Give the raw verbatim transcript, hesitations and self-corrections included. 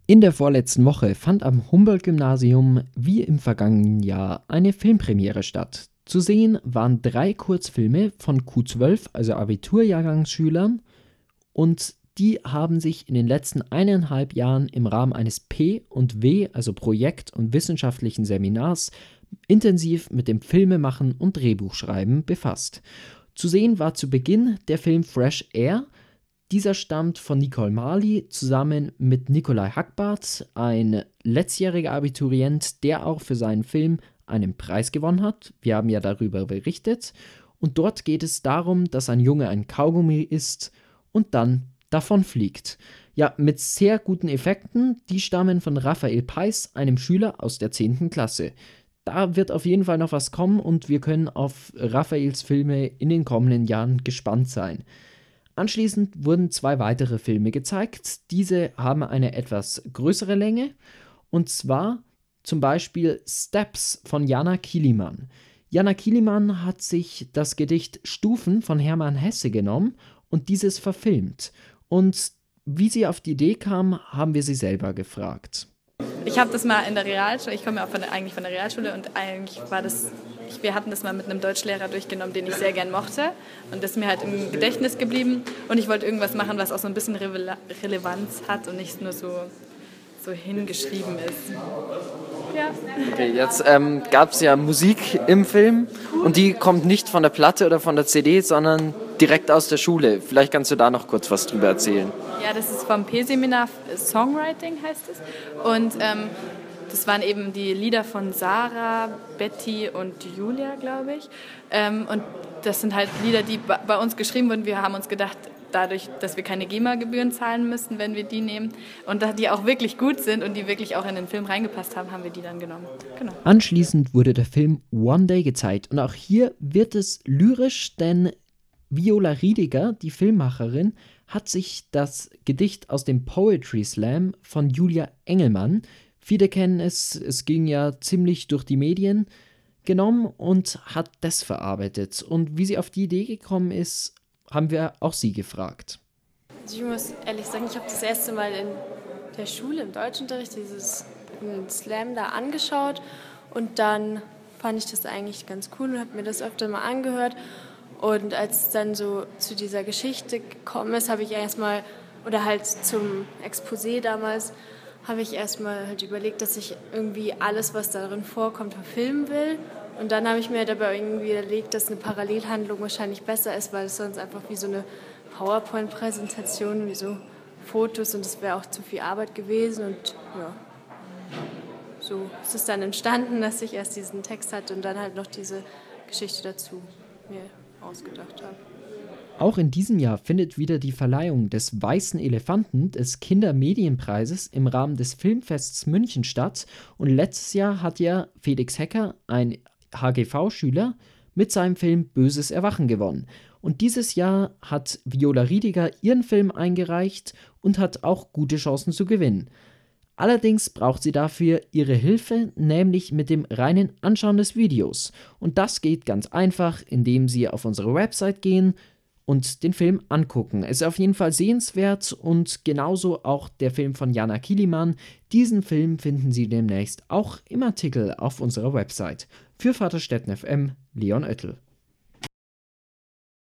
In der vorletzten Woche fand am Humboldt-Gymnasium wie im vergangenen Jahr eine Filmpremiere statt. Zu sehen waren drei Kurzfilme von Q zwölf, also Abiturjahrgangsschülern, und die haben sich in den letzten eineinhalb Jahren im Rahmen eines P und W, also Projekt- und wissenschaftlichen Seminars, intensiv mit dem Filmemachen und Drehbuchschreiben befasst. Zu sehen war zu Beginn der Film Fresh Air. Dieser stammt von Nicole Marley zusammen mit Nikolai Hackbarth, ein letztjähriger Abiturient, der auch für seinen Film einen Preis gewonnen hat. Wir haben ja darüber berichtet. Und dort geht es darum, dass ein Junge ein Kaugummi isst und dann davon fliegt. Ja, mit sehr guten Effekten. Die stammen von Raphael Peiss, einem Schüler aus der zehnten Klasse. Da wird auf jeden Fall noch was kommen und wir können auf Raphaels Filme in den kommenden Jahren gespannt sein. Anschließend wurden zwei weitere Filme gezeigt. Diese haben eine etwas größere Länge, und zwar zum Beispiel Steps von Jana Kiliman. Jana Kiliman hat sich das Gedicht Stufen von Hermann Hesse genommen und dieses verfilmt. Und wie sie auf die Idee kam, haben wir sie selber gefragt. Ich habe das mal in der Realschule, ich komme ja von der, eigentlich von der Realschule und eigentlich war das, ich, wir hatten das mal mit einem Deutschlehrer durchgenommen, den ich sehr gern mochte, und das ist mir halt im Gedächtnis geblieben und ich wollte irgendwas machen, was auch so ein bisschen Rele- Relevanz hat und nicht nur so, so hingeschrieben ist. Ja. Okay, jetzt ähm, gab es ja Musik im Film und die kommt nicht von der Platte oder von der C D, sondern direkt aus der Schule. Vielleicht kannst du da noch kurz was drüber erzählen. Ja, das ist vom P-Seminar Songwriting heißt es. Und ähm, das waren eben die Lieder von Sarah, Betty und Julia, glaube ich. Ähm, und das sind halt Lieder, die bei uns geschrieben wurden. Wir haben uns gedacht, dadurch, dass wir keine GEMA-Gebühren zahlen müssen, wenn wir die nehmen, und da die auch wirklich gut sind und die wirklich auch in den Film reingepasst haben, haben wir die dann genommen. Genau. Anschließend wurde der Film One Day gezeigt und auch hier wird es lyrisch, denn Viola Riediger, die Filmmacherin, hat sich das Gedicht aus dem Poetry Slam von Julia Engelmann, viele kennen es, es ging ja ziemlich durch die Medien, genommen und hat das verarbeitet. Und wie sie auf die Idee gekommen ist, haben wir auch sie gefragt. Also ich muss ehrlich sagen, ich habe das erste Mal in der Schule, im Deutschunterricht, dieses Slam da angeschaut und dann fand ich das eigentlich ganz cool und habe mir das öfter mal angehört. Und als es dann so zu dieser Geschichte gekommen ist, habe ich erstmal, oder halt zum Exposé damals, habe ich erstmal halt überlegt, dass ich irgendwie alles, was darin vorkommt, verfilmen will. Und dann habe ich mir dabei irgendwie überlegt, dass eine Parallelhandlung wahrscheinlich besser ist, weil es sonst einfach wie so eine PowerPoint-Präsentation, wie so Fotos, und das wäre auch zu viel Arbeit gewesen. Und ja, so ist es dann entstanden, dass ich erst diesen Text hatte und dann halt noch diese Geschichte dazu mir ausgedacht habe. Auch in diesem Jahr findet wieder die Verleihung des Weißen Elefanten, des Kindermedienpreises, im Rahmen des Filmfests München statt. Und letztes Jahr hat ja Felix Hecker, ein H G V-Schüler, mit seinem Film Böses Erwachen gewonnen. Und dieses Jahr hat Viola Riediger ihren Film eingereicht und hat auch gute Chancen zu gewinnen. Allerdings braucht sie dafür ihre Hilfe, nämlich mit dem reinen Anschauen des Videos. Und das geht ganz einfach, indem Sie auf unsere Website gehen und den Film angucken. Es ist auf jeden Fall sehenswert und genauso auch der Film von Jana Kiliman. Diesen Film finden Sie demnächst auch im Artikel auf unserer Website. Für Vaterstetten F M, Leon Oettel.